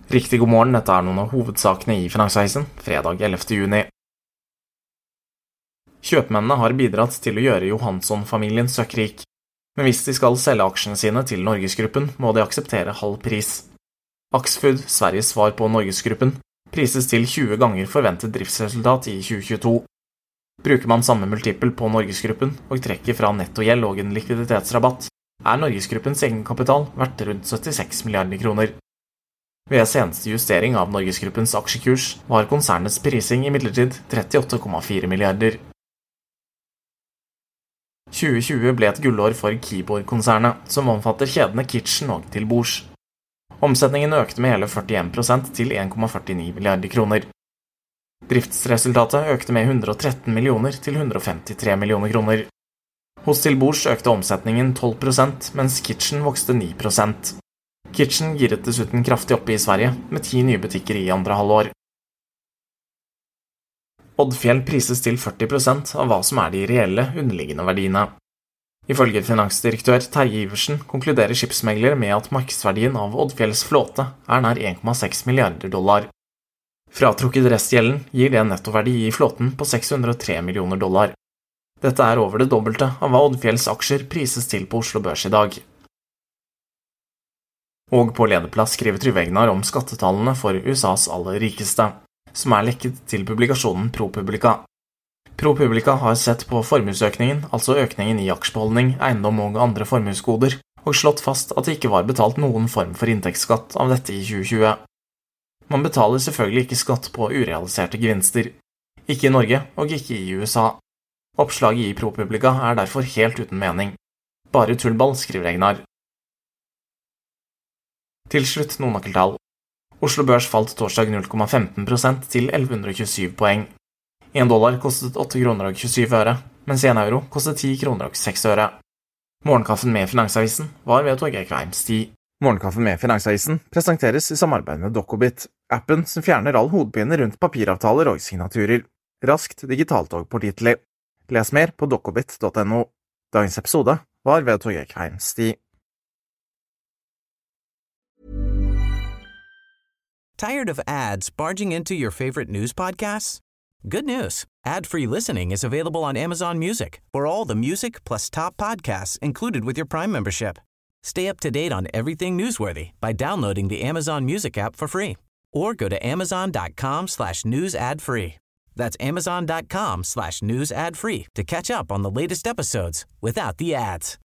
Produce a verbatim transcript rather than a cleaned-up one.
Riktig god morgen, dette er noen av hovedsakene i Finansavisen, fredag ellevte juni. Kjøpmennene har bidratt til å gjøre Johansson-familien søkkrik, men hvis de skal selge aksjene sine til Norgesgruppen, må de akseptere halv pris. Axfood, Sveriges svar på Norgesgruppen, prises til tjue ganger forventet driftsresultat i tjue tjueto. Bruker man samme multiple på Norgesgruppen og trekker fra nettogjeld og en likviditetsrabatt, er Norgesgruppens egenkapital verdt rundt syttiseks milliarder kroner. Ved seneste justering av Norgesgruppens aksjekurs var konsernets prising imidlertid trettiåtte komma fire milliarder. tjue tjue ble et gullår for Keyboard-konsernet, som omfatter kjedene Kitchen og Til Bords. Omsetningen økte med hele førtien prosent til en komma førtini milliarder kroner. Driftsresultatet økte med hundre og tretten millioner til hundre og femtitre millioner kroner. Hos Til Bords økte omsetningen tolv prosent, mens Kitchen vokste ni prosent. Kitchen giret dessuten kraftig opp i Sverige, med ti nye butikker i andre halvår. Odfjell prises til førti prosent av hva som er de reelle underliggende verdiene. Ifølge finansdirektør Terje Iversen konkluderer skipsmegler med at markedsverdien av Odfjells flåte er nær en komma seks milliarder dollar. Fratrukket restgjelden gir det en nettoverdi i flåten på seks hundre og tre millioner dollar. Dette er over det dobbelte av hva Odfjells aksjer prises til på Oslo Børs i dag. Og på lederplass skriver Trygve Egnar om skattetallene for U S A's aller rikeste, som er lekket til publikasjonen ProPublica. ProPublica har sett på formuesøkningen, altså økningen i aksjebeholdning, eiendom og andre formuesgoder, og slått fast at det ikke var betalt noen form for inntektsskatt av dette i tjue tjue. Man betaler selvfølgelig ikke skatt på urealiserte gevinster. Ikke i Norge, og ikke i U S A. Oppslaget i ProPublica er derfor helt uten mening. Bare tullball, skriver Egnar. Til slutt noen nøkkeltall. Oslo Børs falt torsdag null komma femten prosent til elleve hundre og tjuesju poeng. En dollar kostet åtte kroner og tjuesju øre, mens en euro kostet ti kroner og seks øre. Morgenkaffen med Finansavisen var ved Torgeir Kveim Sti. Morgenkaffen med Finansavisen presenteres i samarbeid med Dokobit, appen som fjerner all hodepine rundt papiravtaler og signaturer. Raskt digitalt og pålitelig. Les mer på dokobit punktum no. Dagens episode var ved Torgeir Kveim Sti. Tired of ads barging into your favorite news podcasts? Good news. Ad-free listening is available on Amazon Music for all the music plus top podcasts included with your Prime membership. Stay up to date on everything newsworthy by downloading the Amazon Music app for free or go to amazon.com slash news ad free. That's amazon.com slash news ad free to catch up on the latest episodes without the ads.